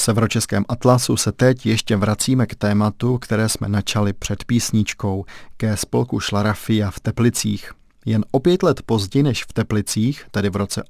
Severočeském atlasu se teď ještě vracíme k tématu, které jsme načali před písničkou, ke spolku Šlarafia v Teplicích. Jen o 5 let později než v Teplicích, tedy v roce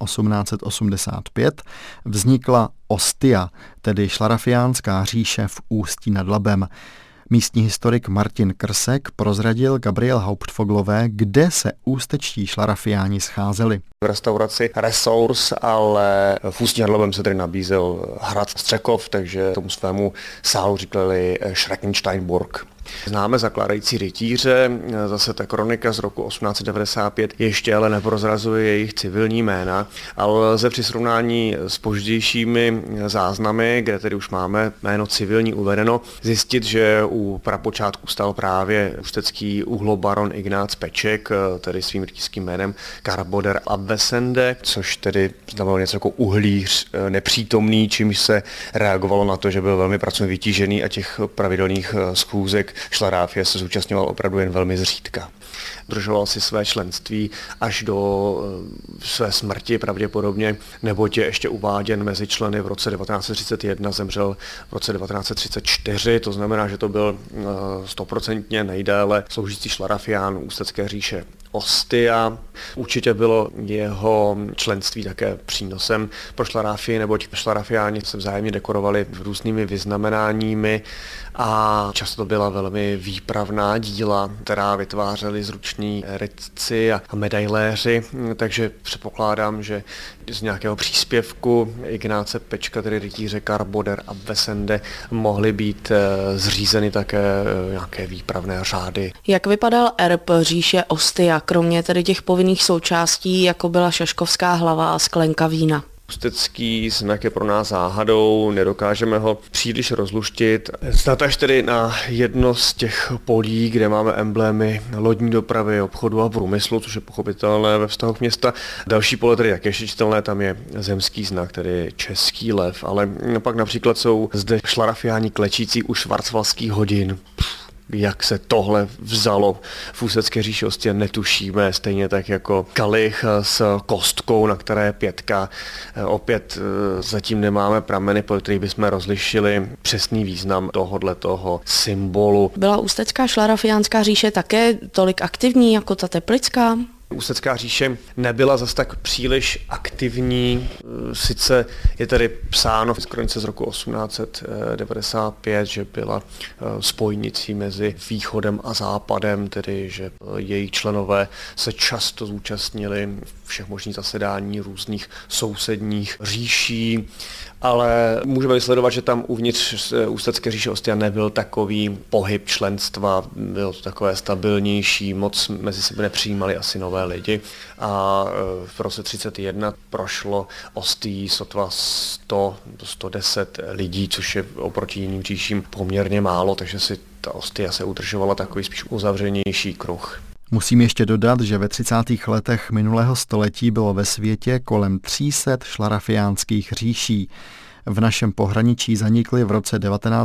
1885, vznikla Ostia, tedy šlarafiánská říše v Ústí nad Labem. Místní historik Martin Krsek prozradil Gabriel Hauptfoglové, kde se ústečtí šlarafiáni scházeli. V restauraci Resource, ale v Ústí nad Labem se tedy nabízel hrad Střekov, takže tomu svému sálu říkali Schreckensteinburg. Známe zakládající rytíře, zase ta kronika z roku 1895 ještě ale neprozrazuje jejich civilní jména, ale lze při srovnání s pozdějšími záznamy, kde tedy už máme jméno civilní uvedeno, zjistit, že u prapočátku stál právě ústecký uhlobaron Ignác Peček, tedy svým rytířským jménem Karboder Abwesende, což tedy znamenalo něco jako uhlíř nepřítomný, čímž se reagovalo na to, že byl velmi pracovně vytížený a těch pravidelných schůzek Šlarafie se zúčastňoval opravdu jen velmi zřídka. Udržoval si své členství až do své smrti pravděpodobně, neboť je ještě uváděn mezi členy v roce 1931, zemřel v roce 1934, to znamená, že to byl 100% nejdéle sloužící šlarafián Ústecké říše Ostia. Určitě bylo jeho členství také přínosem pro šlarafii, neboť šlarafiáni se vzájemně dekorovali různými vyznamenáními a často to byla velmi výpravná díla, která vytvářeli zruční rytci a medailéři, takže předpokládám, že z nějakého příspěvku Ignáce Pečka, tedy rytíře Karboder a Abwesende, mohly být zřízeny také nějaké výpravné řády. Jak vypadal erb říše Ostia, kromě tedy těch povinných součástí, jako byla šaškovská hlava a sklenka vína? Ústecký znak je pro nás záhadou, nedokážeme ho příliš rozluštit. Snad až tedy na jedno z těch polí, kde máme emblémy lodní dopravy, obchodu a průmyslu, což je pochopitelné ve vztahu k města. Další pole tedy jak je čitelné, tam je zemský znak, tedy český lev, ale pak například jsou zde šlarafiáni klečící u švarcvalských hodin. Jak se tohle vzalo v Ústecké říši Ostia, netušíme, stejně tak jako kalich s kostkou, na které je 5. Opět zatím nemáme prameny, po kterých bychom rozlišili přesný význam tohoto symbolu. Byla Ústecká šlarafiánská říše také tolik aktivní jako ta teplická? Ústecká říše nebyla zas tak příliš aktivní, sice je tady psáno v kronice z roku 1895, že byla spojnicí mezi východem a západem, tedy že její členové se často zúčastnili všech možných zasedání různých sousedních říší, ale můžeme vysledovat, že tam uvnitř Ústecké říše Ostia nebyl takový pohyb členstva, bylo to takové stabilnější, moc mezi sebe nepřijímali asi nové lidi a v roce 1931 prošlo Ostií sotva 100 do 110 lidí, což je oproti jiným říším poměrně málo, takže si ta Ostia se udržovala takový spíš uzavřenější kruh. Musím ještě dodat, že ve 30. letech minulého století bylo ve světě kolem 300 šlarafiánských říší. V našem pohraničí zanikly v roce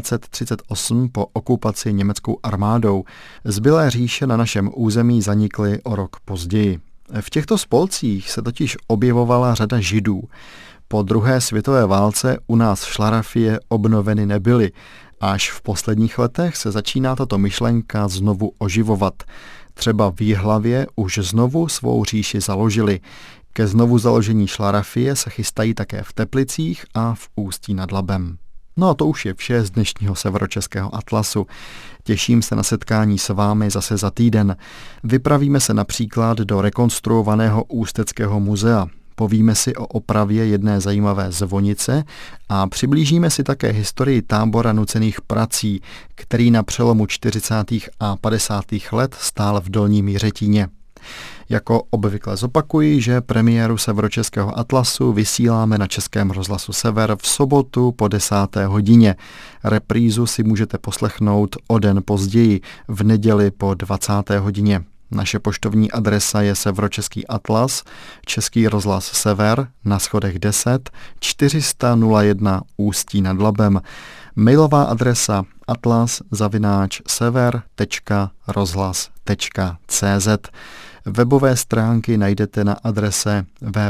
1938 po okupaci německou armádou. Zbylé říše na našem území zanikly o rok později. V těchto spolcích se totiž objevovala řada Židů. Po druhé světové válce u nás šlarafie obnoveny nebyly. Až v posledních letech se začíná tato myšlenka znovu oživovat. Třeba v Jihlavě už znovu svou říši založili. Ke znovu založení šlarafie se chystají také v Teplicích a v Ústí nad Labem. No a to už je vše z dnešního Severočeského atlasu. Těším se na setkání s vámi zase za týden. Vypravíme se například do rekonstruovaného Ústeckého muzea. Povíme si o opravě jedné zajímavé zvonice a přiblížíme si také historii tábora nucených prací, který na přelomu 40. a 50. let stál v Dolním Jiřetíně. Jako obvykle zopakuji, že premiéru Severočeského atlasu vysíláme na Českém rozhlasu Sever v sobotu po 10. hodině. Reprízu si můžete poslechnout o den později, v neděli po 20. hodině. Naše poštovní adresa je Severočeský atlas, Český rozhlas Sever, na schodech 10, 400 01 Ústí nad Labem. Mailová adresa atlas@sever.rozhlas.cz. Webové stránky najdete na adrese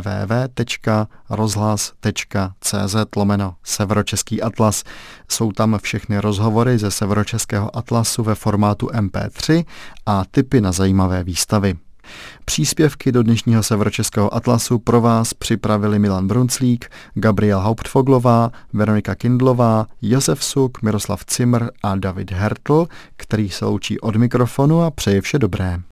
www.rozhlas.cz/Severočeský atlas. Jsou tam všechny rozhovory ze Severočeského atlasu ve formátu MP3 a tipy na zajímavé výstavy. Příspěvky do dnešního Severočeského atlasu pro vás připravili Milan Brunclík, Gabriela Hauptfoglová, Veronika Kindlová, Josef Suk, Miroslav Cimr a David Hertl, který se loučí od mikrofonu a přeje vše dobré.